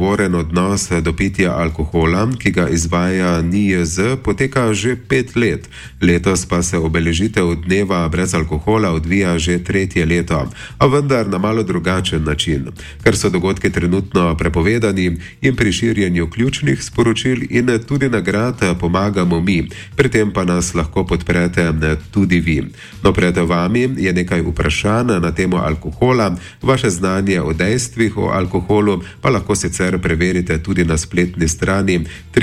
odgovoren odnos do pitja alkohola, ki ga izvaja NIJZ, poteka že 5 let. Letos pa se obeležitev dneva brez alkohola odvija že 3. leto, a vendar na malo drugačen način, ker so dogodki trenutno prepovedani in pri širjenju ključnih sporočil in tudi nagrad pomagamo mi, pri tem pa nas lahko podprete tudi vi. No, pred vami je nekaj vprašanj na temo alkohola, vaše znanje o dejstvih o alkoholu pa lahko sicer preverite tudi na spletni strani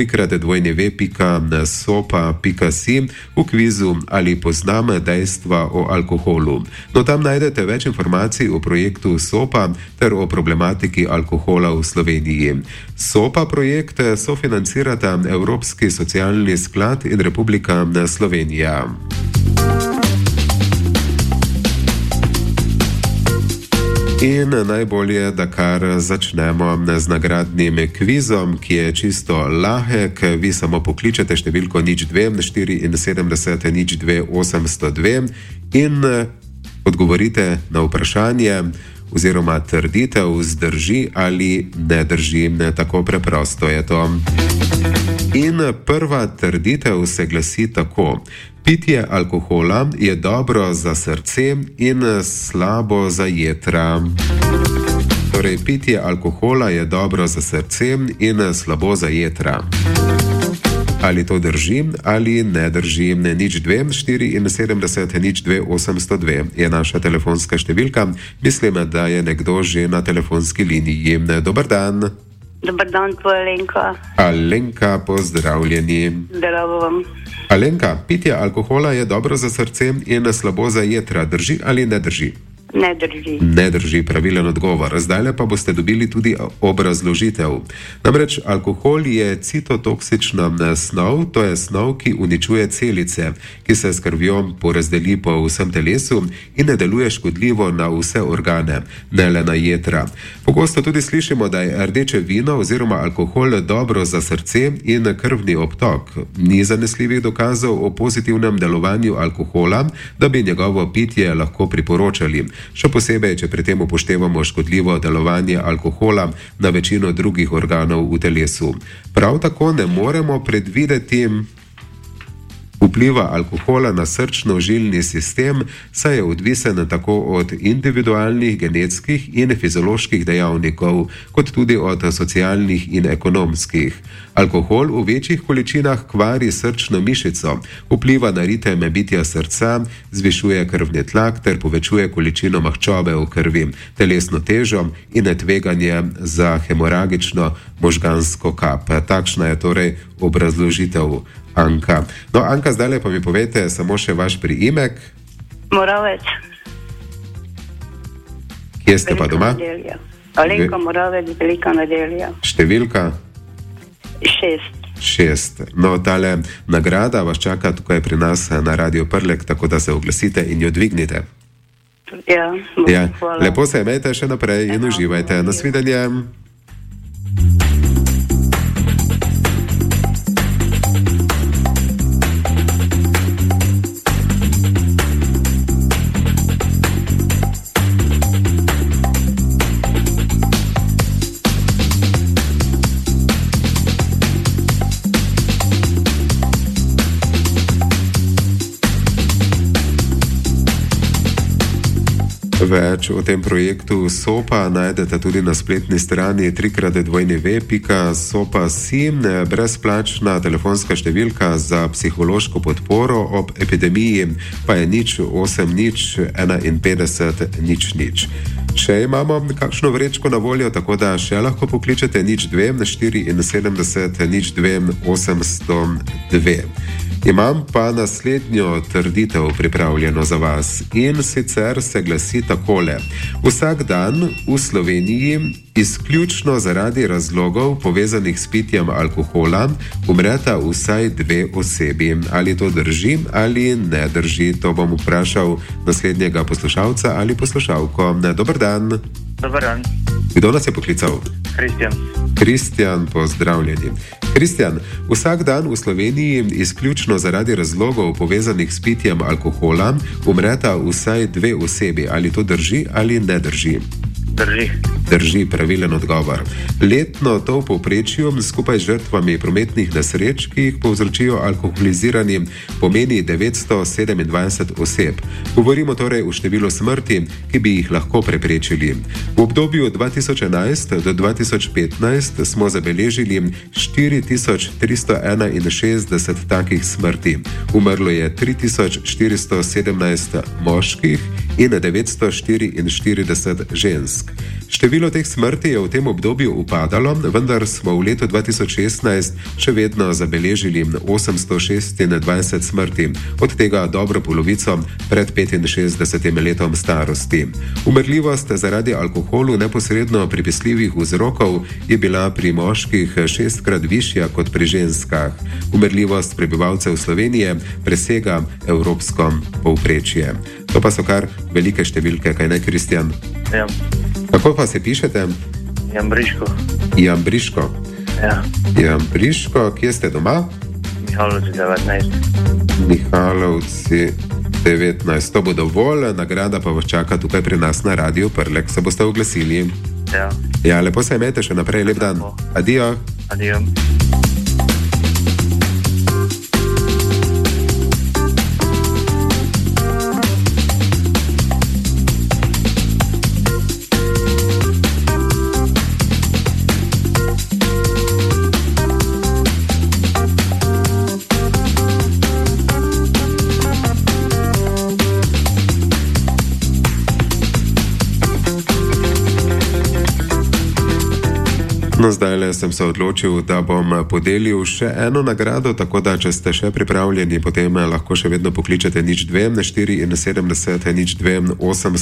www.sopa.si v kvizu Ali poznam dejstva o alkoholu. No, tam najdete več informacij o projektu SOPA ter o problematiki alkohola v Sloveniji. SOPA projekt sofinancirata Evropski socialni sklad in Republika Slovenija. In najbolje, da kar začnemo z nagradnim kvizom, ki je čisto lahek. Vi samo pokličete številko 02 74 02 802 in odgovorite na vprašanje oziroma trditev, zdrži ali ne drži. Tako preprosto je to. In prva trditev se glasi tako: pitje alkohola je dobro za srce in slabo za jetra. Torej, pitje alkohola je dobro za srce in slabo za jetra. Ali to drži ali ne drži? 02 74 02 802 je naša telefonska številka. Mislim, da je nekdo že na telefonski liniji. Dober dan. Dobar dan, to je Alenka. Alenka, pozdravljeni. Zdravo vam. Alenka, pitje alkohola je dobro za srce in slabo za jetra. Drži ali ne drži? Ne drži. Ne drži, pravilen odgovor. Zdaj pa boste dobili tudi obrazložitev. Namreč alkohol je citotoksična snov, to je snov, ki uničuje celice, ki se s krvjo porazdeli po vsem telesu in ne deluje škodljivo na vse organe, ne le na jetra. Pogosto tudi slišimo, da je rdeče vino oziroma alkohol dobro za srce in krvni obtok. Ni zanesljivih dokazov o pozitivnem delovanju alkohola, da bi njegovo pitje lahko priporočali. Še posebej, če pri tem upoštevamo škodljivo delovanje alkohola na večino drugih organov v telesu. Prav tako ne moremo predvideti vpliva alkohola na srčno-žilni sistem, saj je odvisen tako od individualnih, genetskih in fizioloških dejavnikov, kot tudi od socialnih in ekonomskih. Alkohol v večjih količinah kvari srčno mišico, vpliva na ritem bitja srca, zvišuje krvni tlak ter povečuje količino maščobe v krvi, telesno težo in tveganje za hemoragično možgansko kap. Takšna je torej obrazložitev Anka. No, Anka, zdaj pa mi povete samo še vaš priimek. Moravec. Kje ste pa doma? Nedelja. Alenka Moravec, Velika Nedelja. Številka? 6. No, tale nagrada vas čaka tukaj pri nas na Radio Prlek, tako da se oglasite in jo dvignite. Ja, hvala. Lepo se imejte še naprej in uživajte. Nasvidenje. Več o tem projektu SOPA najdete tudi na spletni strani www.sopa.si. Brezplačna telefonska številka za psihološko podporo ob epidemiji pa je 080 51 00. Še imamo kakšno vrečko na voljo, tako da še lahko pokličete 02 74 02 802. Imam pa naslednjo trditev pripravljeno za vas in sicer se glasi takole. Vsak dan v Sloveniji, izključno zaradi razlogov povezanih s pitjem alkohola, umreta vsaj 2 osebi. Ali to drži ali ne drži? To bom vprašal naslednjega poslušalca ali poslušalko. Dober dan. Dober dan. Kdo nas je poklical? Kristjan, pozdravljeni. Kristjan, vsak dan v Sloveniji, izključno zaradi razlogov povezanih s pitjem alkohola, umreta vsaj 2 osebi. Ali to drži ali ne drži? Drži. Drži, pravilen odgovor. Letno to v povprečju skupaj z žrtvami prometnih nesreč, ki jih povzročijo alkoholizirani, pomeni 927 oseb. Govorimo torej o številu smrti, ki bi jih lahko preprečili. V obdobju 2011 do 2015 smo zabeležili 4361 takih smrti. Umrlo je 3417 moških in 944 žensk. Število teh smrti je v tem obdobju upadalo, vendar smo v letu 2016 še vedno zabeležili 826 smrti, od tega dobro polovico pred 65 letom starosti. Umrljivost zaradi alkoholu neposredno pripisljivih vzrokov je bila pri moških 6-krat višja kot pri ženskah. Umrljivost prebivalcev Slovenije presega evropsko povprečje. To pa so kar velike številke, kaj ne, Kristjan? Ja. Kako pa se pišete? Jambriško. Jambriško. Ja. Jambriško, kje ste doma? Mihalovci 19. Mihalovci 19. To bo dovolj, nagrada pa vas čaka tukaj pri nas na Radiu Prlek. Se boste oglasili? Ja. Ja, lepo se imejte, še naprej lep dan. Adijo. Adijo. No, zdaj sem se odločil, da bom podelil še eno nagrado, tako da, če ste še pripravljeni, potem lahko še vedno pokličete 02 74 02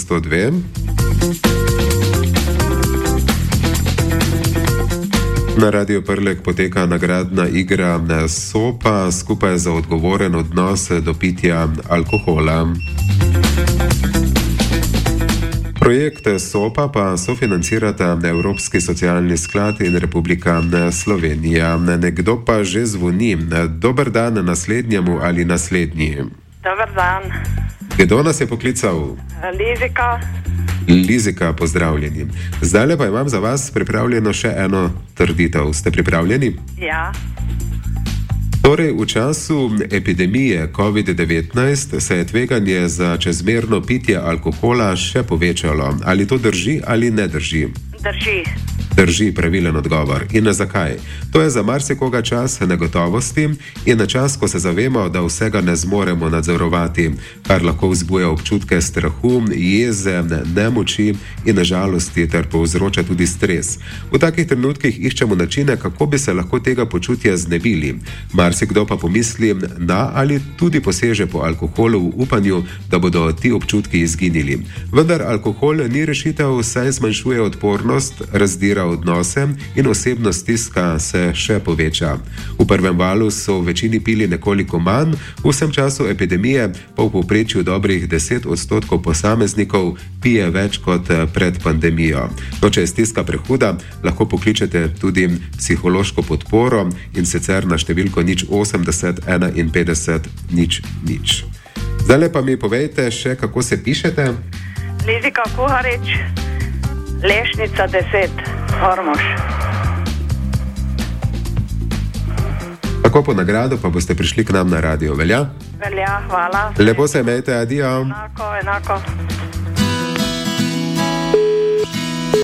802. Na Radiu Prlek poteka nagradna igra SOPA skupaj za odgovoren odnos do pitja alkohola. Projekt SOPA pa sofinancirata Evropski socialni sklad in Republika Slovenija. Nekdo pa že zvoni. Dober dan naslednjemu ali naslednji. Dober dan. Kdo nas je poklical? Lizika. Lizika, pozdravljeni. Zdaj pa imam za vas pripravljeno še eno trditev. Ste pripravljeni? Ja. Torej, v času epidemije COVID-19 se je tveganje za čezmerno pitje alkohola še povečalo. Ali to drži ali ne drži? Drži. Drži, pravilen odgovor. In zakaj? To je za marsikoga čas negotovosti in čas, ko se zavemo, da vsega ne zmoremo nadzorovati, kar lahko vzbuja občutke strahu, jeze, nemoči in žalosti ter povzroča tudi stres. V takih trenutkih iščemo načine, kako bi se lahko tega počutja znebili. Marsikdo pa pomisli na ali tudi poseže po alkoholu v upanju, da bodo ti občutki izginili. Vendar alkohol ni rešitev, saj zmanjšuje odpornost, razdira odnose in osebna stiska se še poveča. V prvem valu so v večini pili nekoliko manj, v vsem času epidemije pa v povprečju dobrih 10% posameznikov pije več kot pred pandemijo. No, če je stiska prehuda, lahko pokličete tudi psihološko podporo in sicer na številko 080 51 00. Zdaj pa mi povejte še, kako se pišete. Lizika Kuharič, Lešnica 10, Ormož. Tako po nagrado pa boste prišli k nam na radio, velja? Velja, hvala. Lepo se imejte, adijo. Enako.